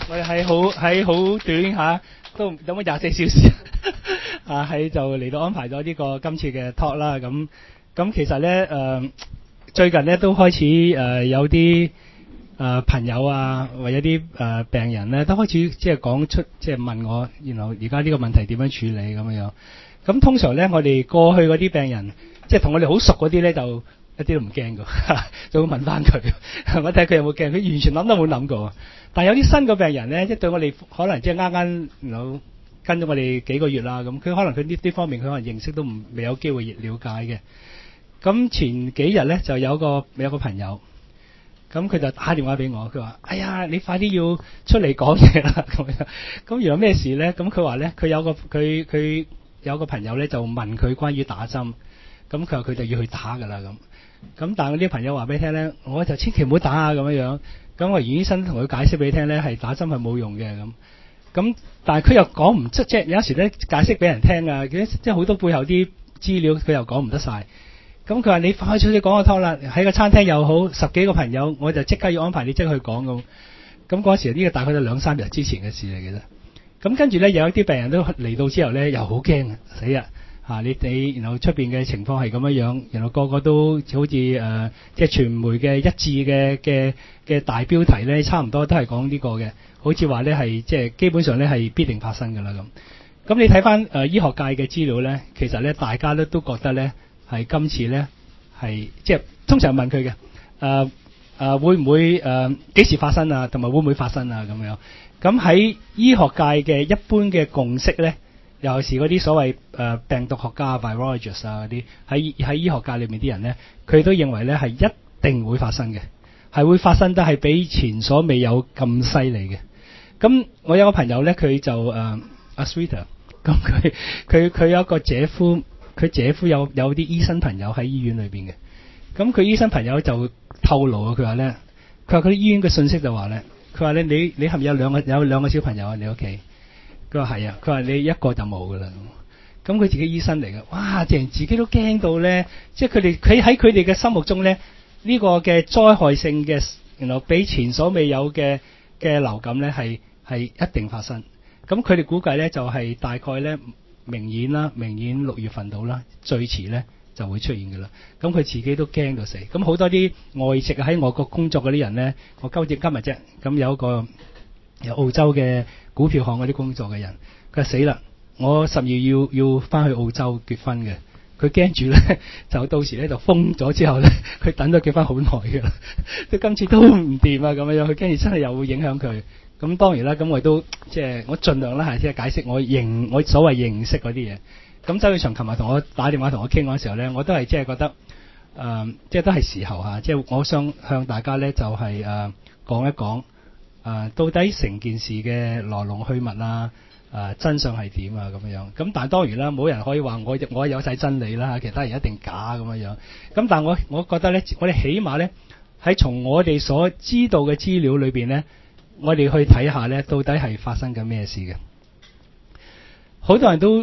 我哋喺好短都有冇24小時喺就嚟到安排咗呢個今次嘅 talk 啦。咁其實咧最近咧都開始有啲朋友啊，或者啲病人咧都開始即係講出即係問我，然後而家呢個問題點樣處理咁樣。咁通常咧我哋過去嗰啲病人，即係同我哋好熟嗰啲咧就一啲都唔驚㗎，就會問翻佢，我睇下佢有冇驚，佢完全諗都冇諗過。但係有啲新嘅病人咧，即係對我哋可能即係啱跟咗我哋幾個月啦，咁佢可能佢呢方面佢可能認識都未有機會了解嘅。咁前幾日咧就有個朋友，咁佢就打電話俾我，佢話：哎呀，你快啲要出嚟講嘢啦咁樣。咁原來咩事咧？咁佢話咧，佢有個朋友咧就問佢關於打針，咁佢話佢就要去打㗎啦咁。咁但係我啲朋友話俾你聽咧，我就千祈唔好打啊咁樣。咁我袁醫生同佢解釋俾你聽咧，係打針係冇用嘅咁。咁但係佢又講唔出，即係有時咧解釋俾人聽啊，即係好多背後啲資料佢又講唔得晒。咁佢話你快脆啲講個 talk 啦，喺個餐廳又好，10幾個朋友，我就即刻要安排你即刻去講咁。咁嗰時呢個大概就2-3日之前嘅事嚟嘅啫。咁跟住咧有一啲病人都嚟到之後咧，又好驚啊，死啊！你然後出邊嘅情況係咁樣，然後個個都好似即係傳媒嘅一致嘅大標題咧，差唔多都係講呢個嘅，好似話咧係即係基本上咧係必定發生㗎啦咁。咁你睇翻醫學界嘅資料咧，其實咧大家都覺得咧係今次咧係即係通常問佢嘅會唔會幾時發生啊，同埋會唔會發生啊咁樣。咁喺醫學界嘅一般嘅共識咧，尤其是嗰啲所謂病毒學家 virologists 啊嗰啲喺醫學界裏面啲人咧，佢都認為咧係一定會發生嘅，係會發生得係比前所未有咁犀利嘅。咁我有個朋友咧，佢就阿 Sweeter， 咁佢有一個姐夫，佢姐夫有啲醫生朋友喺醫院裏邊嘅。咁佢醫生朋友就透露啊，佢話佢啲醫院嘅信息就話咧，佢話你係咪有兩個小朋友啊？你屋企？佢話係啊，佢話你一個就冇噶啦。咁佢自己醫生嚟嘅，哇！淨自己都驚到咧，即係佢喺佢哋嘅心目中咧，呢個嘅災害性嘅，原來比前所未有嘅流感咧係一定發生。咁佢哋估計咧就係大概咧明年6月份到啦，最遲咧就會出現噶啦。咁佢自己都驚到死。咁好多啲外籍喺外國工作嗰啲人咧，我今日啫，咁有一個由澳洲嘅股票行嗰啲工作嘅人，佢話死啦！我12月要翻去澳洲結婚嘅，佢驚住咧就到時咧就封咗之後咧，佢等咗結婚好耐㗎啦，佢今次都唔掂啊咁樣，佢驚住真係又會影響佢。咁當然啦，咁我都即係我盡量啦，係即係解釋我所謂認識嗰啲嘢。咁周永祥琴日同我打電話同我傾嗰時候咧，我都係即係覺得即係都係時候嚇，即係我想向大家咧就係講一講。到底成件事嘅來龍去脈啊，真相係點啊咁樣。咁但係當然啦，冇人可以話我有晒真理啦，其他人一定假咁樣。咁但係我覺得咧，我哋起碼咧喺從我哋所知道嘅資料裏邊咧，我哋去睇下咧，到底係發生緊咩事嘅。好多人都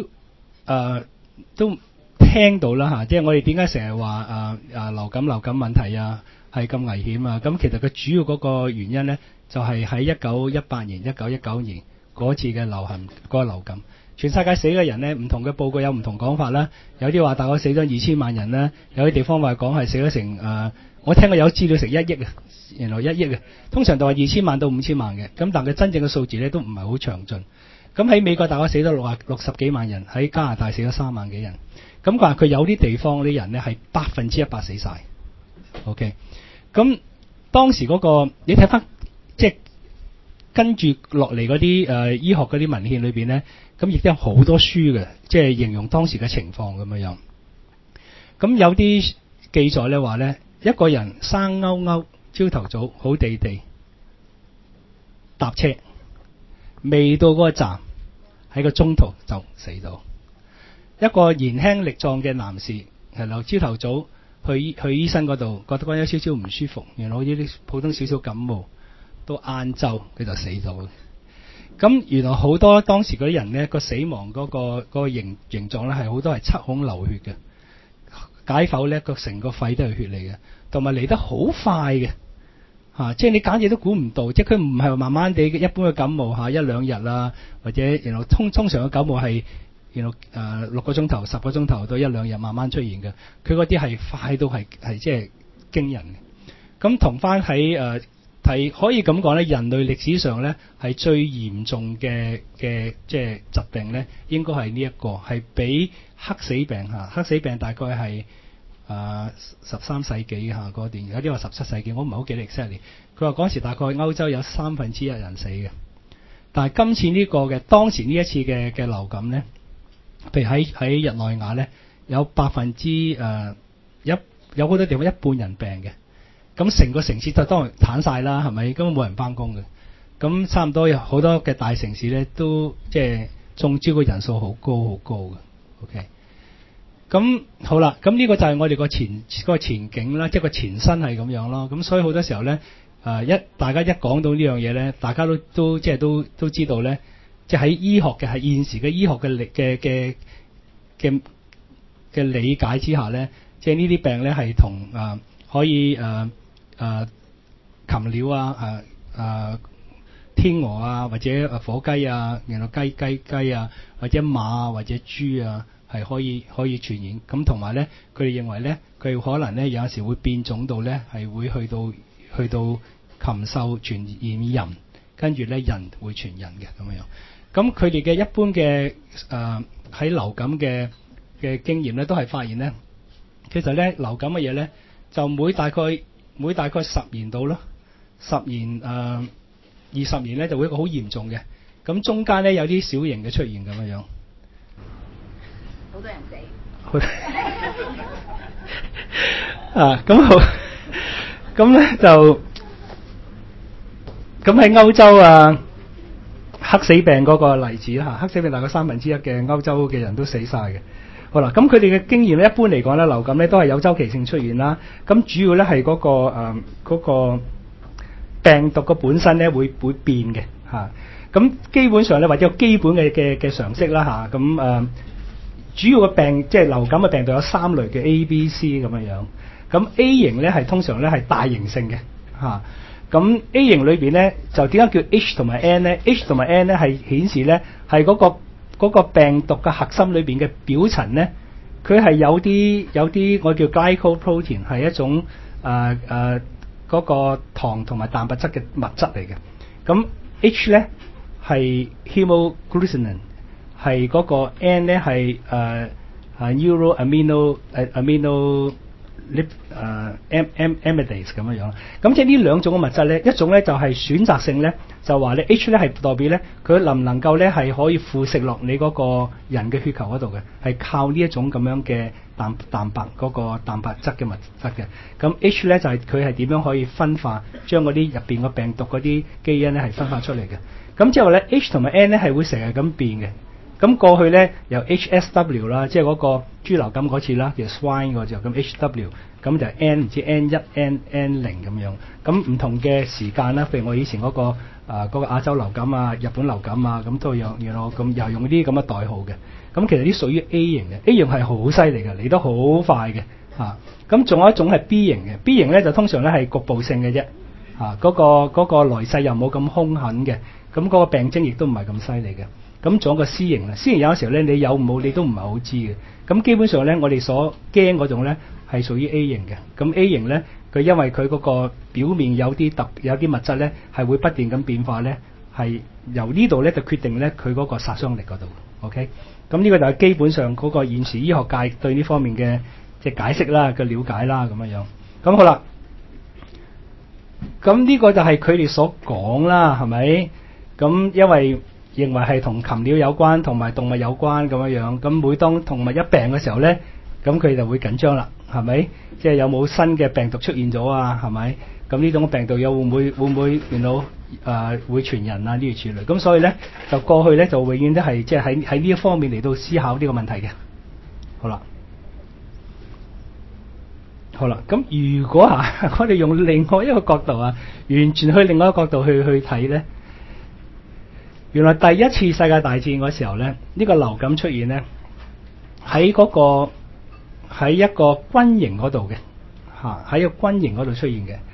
聽到啦嚇，即係我哋點解成日話流感問題啊係咁危險啊？咁其實佢主要嗰個原因咧，就係喺1918年、1919年嗰次嘅嗰個流感，全世界死嘅人咧，唔同嘅報告有唔同講法啦。有啲話大概死咗2000萬人啦，有啲地方話講係死咗成我聽過有資料成1億啊，原來1億啊。通常就話2000萬到5000萬嘅，咁但係真正嘅數字咧都唔係好詳盡。咁喺美國大概死咗60幾萬人，喺加拿大死咗3萬幾人。咁佢話佢有啲地方啲人咧係100%死晒。OK， 咁當時嗰個你睇翻。即係跟住落嚟嗰啲醫學嗰啲文獻裏邊咧，咁亦都有好多書嘅，即係形容當時嘅情況咁樣。咁有啲記載咧話咧，一個人生勾勾，朝頭早好地地搭車，未到嗰個站，喺個中途就死咗。一個年輕力壯嘅男士係由朝頭早去醫生嗰度，覺得有少少唔舒服，原來好似啲普通少少感冒。到晏晝佢就死咗。咁原來好多當時嗰啲人咧，個死亡嗰個形狀咧係好多係七孔流血嘅，解剖咧個成個肺都係血嚟嘅，同埋嚟得好快嘅即係你簡直都估唔到，即係佢唔係慢慢地一般嘅感冒一兩日啦，或者通常嘅感冒係6個鐘頭、10個鐘頭到一兩日慢慢出現嘅，佢嗰啲係快到係即係驚人嘅。咁同翻喺睇可以咁講咧，人類歷史上咧係最嚴重嘅即係疾病咧，應該係呢一個係比黑死病黑死病大概係13世紀嗰段，有啲話17世紀，我唔係好記得 exactly。佢話嗰時大概歐洲有1/3人死嘅，但係今次呢個嘅當時呢一次嘅流感咧，譬如喺日內瓦咧有有好多地方一半人病嘅，咁成個城市就當然癱晒啦，係咪？根本冇人返工嘅，咁差唔多有好多嘅大城市咧都即係中招嘅人數好高好高嘅。OK。咁好啦，咁呢個就係我哋個前景啦，即係個前身係咁樣咯。咁所以好多時候咧，大家一講到呢樣嘢咧，大家都即係都知道咧，即係喺醫學嘅係現時嘅醫學嘅理解之下咧，即係呢啲病咧係同可以禽鳥天鵝或者火雞然後雞或者馬或者豬係可以傳染。咁同埋咧，佢哋認為咧，佢可能咧有時會變種到咧係會去到禽獸傳染人，跟住咧人會傳人嘅咁樣。咁佢哋嘅一般嘅喺流感嘅經驗咧，都係發現咧，其實咧流感嘅嘢咧就每大概10年到咯，10年20年咧就會一個好嚴重嘅，咁中間咧有啲小型嘅出現咁樣。好多人死。咁好，咁咧就咁喺歐洲黑死病嗰個例子黑死病大概1/3嘅歐洲嘅人都死晒嘅。好啦，咁佢哋嘅經驗咧，一般嚟講咧，流感咧都係有周期性出現啦。咁主要咧係嗰個病毒嘅本身咧會變嘅咁基本上咧或者有基本嘅常識啦咁主要嘅病即係流感嘅病毒有3類嘅 A、B、C 咁樣。咁 A 型咧係通常咧係大型性嘅咁 A 型裏邊咧就點解叫 H 同埋 N 咧 ？H 同埋 N 咧係顯示咧係嗰個病毒嘅核心裏邊嘅表層咧，佢係有啲我叫 glycoprotein 係一種嗰個糖同埋蛋白質嘅物質嚟嘅。咁 H 咧係 hemogglutinin， 係嗰個 N 咧係neuroamino amidase 咁樣。咁即係呢兩種嘅物質咧，一種咧就係選擇性咧，就話咧 H 咧係代表咧佢能唔能夠咧係可以附食落你嗰個人嘅血球嗰度嘅，係靠呢一種咁樣嘅蛋白嗰個蛋白質嘅物質嘅。咁 H 咧就係佢係點樣可以分化將嗰啲入邊個病毒嗰啲基因咧係分化出嚟嘅。咁之後咧 H 同埋 N 咧係會成日咁變嘅。咁過去咧由 HSW 啦，即係嗰個豬流感嗰次啦，叫 swine 嗰隻咁 HW， 咁就 N 唔知 N1、N0 咁樣。咁唔同嘅時間啦，譬如我以前嗰個亞洲流感日本流感咁都有咁又用啲咁嘅代號嘅。咁其實啲屬於 A 型嘅 ，A 型係好犀利嘅，嚟得好快嘅咁仲有一種係 B 型嘅 ，B 型咧就通常咧係局部性嘅啫嗰個來勢又冇咁兇狠嘅，咁嗰個病徵亦都唔係咁犀利嘅。咁仲有個 C 型啦 ，C 型有時候咧你有冇你都唔係好知嘅。咁基本上咧我哋所驚嗰種咧係屬於 A 型嘅。咁 A 型咧佢因為佢嗰個表面有啲物質咧係會不斷咁變化咧，係由呢度咧就決定咧佢嗰個殺傷力嗰度。OK， 咁呢個就係基本上嗰個現時醫學界對呢方面嘅即係解釋啦嘅了解啦咁樣。咁好啦，咁呢個就係佢哋所講啦，係咪？咁因為認為係同禽鳥有關，同埋動物有關咁樣。咁每當動物一病嘅時候咧，咁佢就會緊張啦，係咪？即係有冇新嘅病毒出現咗係咪？咁呢種病毒又會唔會會傳人呢啲處理？咁所以咧就過去咧就永遠都係即係喺呢一方面嚟到思考呢個問題嘅。好啦，咁如果我哋用另外一個角度完全去另外一個角度去睇咧。原來第一次世界大戰嗰時候咧，呢個流感出現咧喺一個軍營嗰度嘅喺個軍營嗰度出現嘅。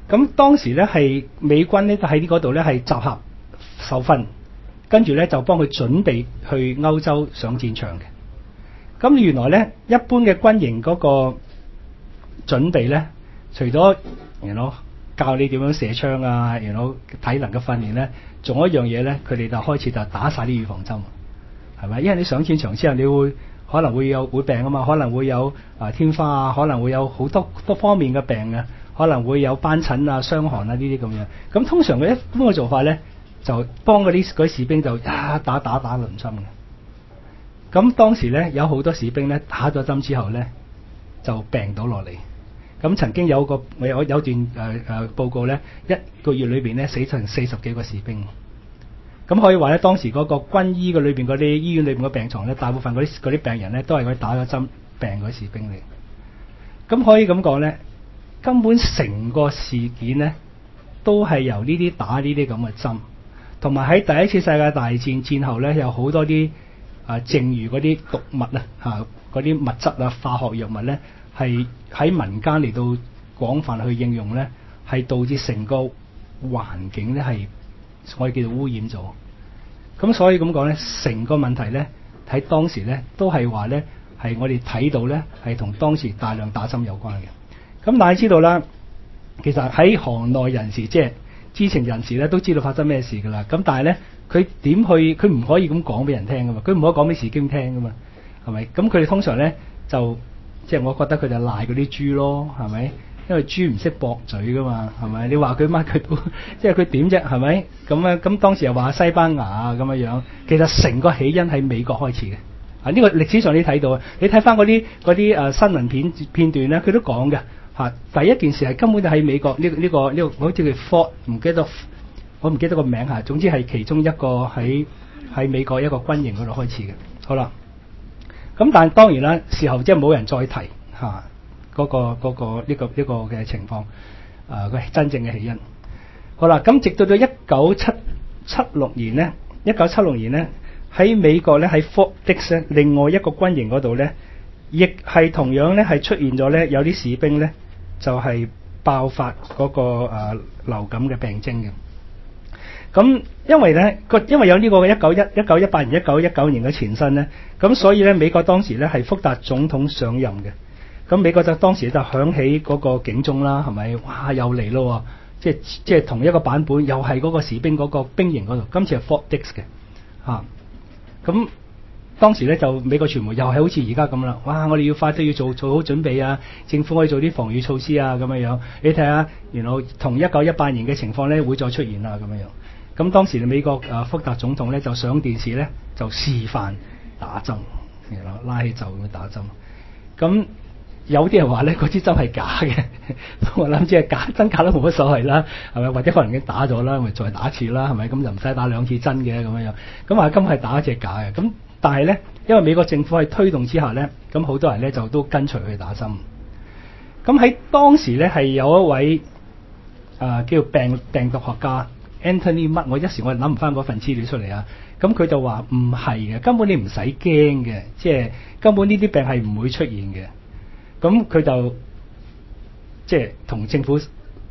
咁當時咧係美軍咧喺嗰度咧係集合受訓，跟住咧就幫佢準備去歐洲上戰場嘅。咁原來咧一般嘅軍營嗰個準備咧，除咗教你點樣射槍啊，體能嘅訓練咧，仲有一樣嘢咧，佢哋就開始就打晒啲預防針，係咪？因為你上戰場之後，你可能會病啊嘛，可能會有天花啊，可能會有好多方面嘅病啊，可能會有斑疹啊、傷寒啊呢啲咁樣。咁通常佢一般嘅做法咧，就幫嗰啲士兵就打輪針嘅。咁當時咧有好多士兵咧打咗針之後咧就病倒落嚟。咁曾經有段報告咧，一個月裏邊咧死成40幾個士兵。咁可以話咧，當時嗰個軍醫嘅裏邊嗰啲醫院裏邊嘅病床咧，大部分嗰啲病人咧都係佢打咗針病嗰啲士兵嚟。咁可以咁講咧，根本成個事件咧都係由呢啲打呢啲咁嘅針，同埋喺第一次世界大戰戰後咧，有好多啲剩餘嗰啲毒物啊嗰啲物質啊化學藥物咧，係喺民間嚟到廣泛去應用咧，係導致成個環境咧係我哋叫做污染咗。咁所以咁講咧，成個問題咧喺當時咧都係話咧係我哋睇到咧係同當時大量打針有關嘅。咁大家知道啦，其實喺行內人士即係知情人士咧都知道發生咩事㗎啦。咁但係咧佢唔可以咁講俾人聽㗎嘛，佢唔可以講俾士兵聽㗎嘛，係咪？咁佢哋通常咧就即係我覺得佢就賴嗰啲豬咯，係咪？因為豬唔識駁嘴㗎嘛，係咪？你話佢乜佢都即係佢點啫，係咪？咁當時又話西班牙啊咁樣，其實成個起因喺美國開始嘅。呢個歷史上你睇到啊，你睇翻嗰啲新聞片段咧，佢都講嘅嚇。第一件事係根本就喺美國呢個好似叫 Fort， 我唔記得個名嚇。總之係其中一個喺美國一個軍營嗰度開始嘅。好啦，咁但係當然啦，事後即係冇人再提嚇嗰個呢個嘅情況佢真正嘅起因。好啦，咁直到1976年咧。喺美國咧，喺 Fort Dix 咧，另外一個軍營嗰度咧，亦係同樣咧係出現咗咧有啲士兵咧就係爆發嗰個流感嘅病徵嘅。咁因為有呢個1918年、1919年嘅前身咧，咁所以咧美國當時咧係福特總統上任嘅。咁美國就當時就響起嗰個警鐘啦，係咪？哇，又嚟咯！即係同一個版本，又係嗰個士兵嗰個兵營嗰度，今次係 Fort Dix 嘅嚇。咁當時咧就美國傳媒又係好似而家咁啦，哇！我哋要快啲要做好準備啊，政府可以做啲防禦措施啊咁樣。你睇下，原來同1918年嘅情況咧會再出現啦咁樣。咁當時美國福特總統咧就上電視咧就示範打針，拉起袖咁打針。咁有啲人話咧嗰支針係假嘅，我諗即係假真假都冇乜所謂啦，係咪？或者可能已經打咗啦，咪再打一次啦，係咪？咁就唔使打2次針嘅咁樣。咁話今係打一隻假嘅，咁但係咧，因為美國政府喺推動之下咧，咁好多人咧就都跟隨去打針。咁喺當時咧係有一位叫病毒學家 Anthony 乜，我一時我諗唔翻嗰份資料出嚟啊。咁佢就話唔係嘅，根本你唔使驚嘅，即係根本呢啲病係唔會出現嘅。咁佢就即係同政府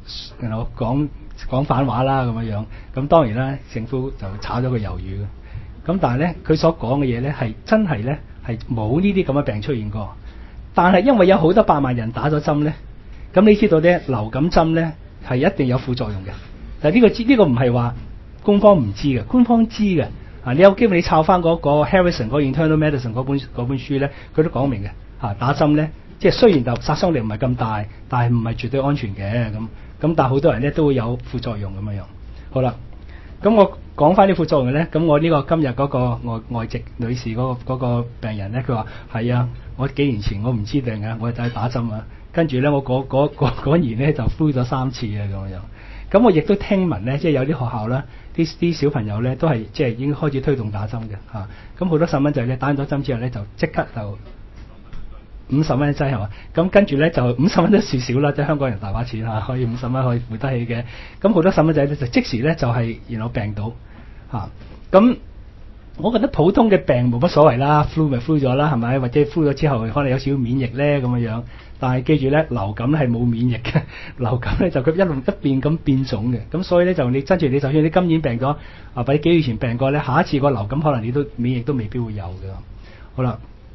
講反話啦咁樣。咁當然啦，政府就炒咗個魷魚嘅。咁但係咧，佢所講嘅嘢咧係真係咧係冇呢啲咁嘅病出現過。但係因為有好多百萬人打咗針咧，咁你知道咧流感針咧係一定有副作用嘅。但係呢個唔係話官方唔知嘅，官方知嘅。你有機會你抄翻嗰個 Harrison 嗰個 Internal Medicine 嗰本書咧，佢都講明嘅打針咧。即係雖然就殺傷力唔係咁大，但係唔係絕對安全嘅咁。但係好多人咧都會有副作用咁樣。好啦，咁我講翻啲副作用咧。咁我呢個今日嗰個外籍女士嗰個病人咧，佢話係啊，我幾年前我唔知病嘅，我就去打針啊。跟住咧我嗰年咧就 flu 咗3次啊咁樣。咁我亦都聽聞咧，即係有啲學校啦，啲小朋友咧都係即係已經開始推動打針嘅嚇。咁好多細蚊仔咧打完咗針之後咧就即刻就50蚊一劑係嘛？咁跟住咧就50蚊都算少啦，即係香港人大把錢嚇，可以50蚊可以負得起嘅。咁好多細蚊仔咧就即時咧就係病倒嚇。咁我覺得普通嘅病冇乜所謂啦，flu 咪 flu 咗啦，係咪？或者 flu 咗之後可能有少少免疫咧咁樣。但係記住咧，流感係冇免疫嘅，流感咧就佢一路不斷咁變種嘅，咁所以咧就你跟住你就算你今年病咗，或者幾月前病過咧，下一次個流感可能你都免疫都未必會有嘅。好啦，